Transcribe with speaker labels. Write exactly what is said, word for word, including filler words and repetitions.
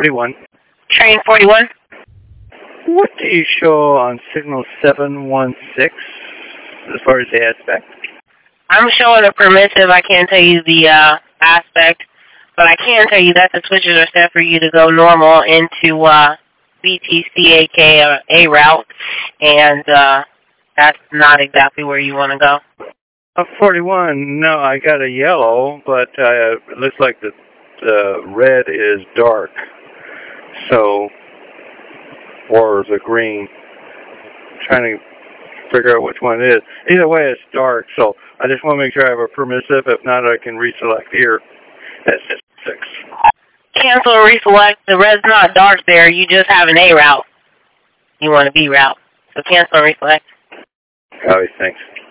Speaker 1: forty-one.
Speaker 2: Train forty-one.
Speaker 1: What do you show on signal seven one six as far as the aspect?
Speaker 2: I'm showing a permissive. I can't tell you the uh, aspect, but I can tell you that the switches are set for you to go normal into uh, B T C A K or A route, and uh, that's not exactly where you want to go.
Speaker 1: Uh, forty-one, no, I got a yellow, but uh, it looks like the, the red is dark, so, or the green. Trying to figure out which one it is. Either way, it's dark, so I just want to make sure I have a permissive. If not, I can reselect here. That's just six.
Speaker 2: Cancel and reselect. The red's not dark there. You just have an A route. You want a B route. So cancel and reselect.
Speaker 1: Copy, thanks.